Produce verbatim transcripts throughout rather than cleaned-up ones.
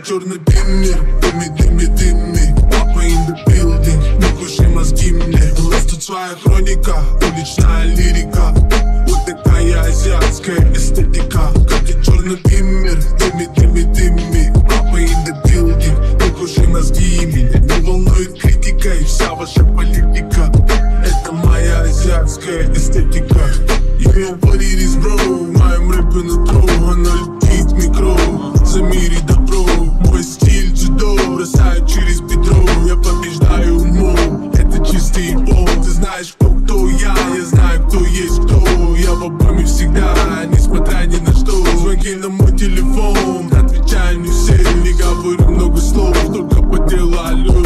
черный биммер, дыми, дыми, дыми. Папа in the building, не глуши мозги мне. У нас тут своя хроника, уличная лирика. Вот такая азиатская эстетика. Как и черный биммер, дыми, дыми, дыми. Папа in the building, не глуши мозги меня. Не волнует критика и вся ваша политика. Это моя азиатская эстетика. You know what it is, bro. В моем рэпе нутро, оно летит в микро. За мире добро, мой стиль дзюдо. Бросаю через бедро, я побеждаю умом. Это чистый бол, ты знаешь, кто кто я. Я знаю, кто есть кто. Я в обойме всегда, несмотря ни на что. Звонки на мой телефон, отвечаю не все. Не говорю много слов, только по делу алло.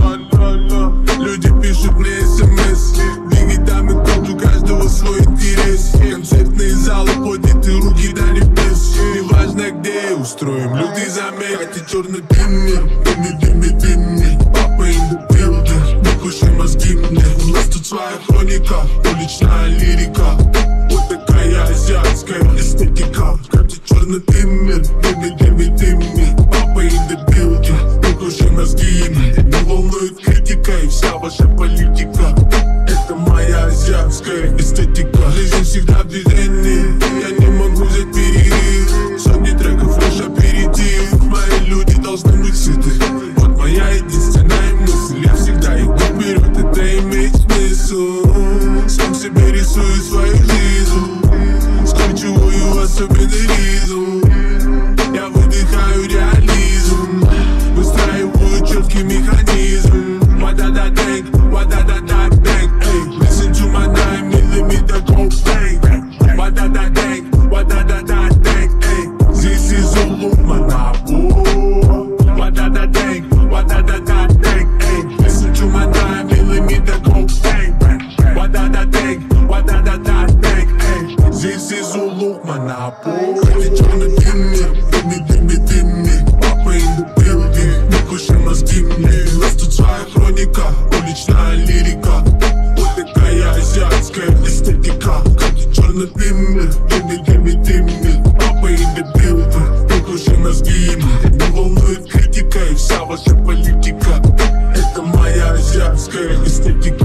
Люди пишут мне смс. Двигай там и тут, у каждого свой интерес. Концертные залы подняты, руки до небес. Неважно где, устроим люди замер. Хотя черный биммер, дыми, дыми, дыми. Папа in the building, не глуши мозги мне. У нас тут своя хроника, уличная лирика. Вот такая азиатская эстетика. Хотя черный биммер, дыми, дыми, дыми. Папа in the building, не глуши мозги мне. Не волнует критика и вся ваша политика. Это моя азиатская эстетика. Жизнь всегда в движении, я не могу взять перерыв. Сотни треков лишь аперитив. Мои люди должны быть сыты. Вот моя единственная мысль. Я всегда иду вперед, это имеет смысл. Сам себе рисую свою жизнь, скручиваю особенный ритм. Я выдыхаю реализм, выстраиваю четкий механизм. What-da-da-dang, what-da-da-da-dang, эй. Listen to my nine millimeter go bang. What-da-da-dang, what-da-da-da-dang, эй. This is Zulu Monopoly. What-da-da-dang, what-da-da-da-dang, эй. Listen to my nine millimeter go bang. What-da-da-dang, what-da-da-da-dang, эй. This is Zulu Monopoly. Хотя черный биммер, дыми, дыми, дыми. Папа in the building, не глуши мозги мне. У нас тут своя хроника, уличная лирика. Вот такая азиатская эстетика. Как и черный биммер, дыми, дыми, дыми. Папа in the building, не глуши мозги мне. Не волнует критика и вся ваша политика. Это моя азиатская эстетика.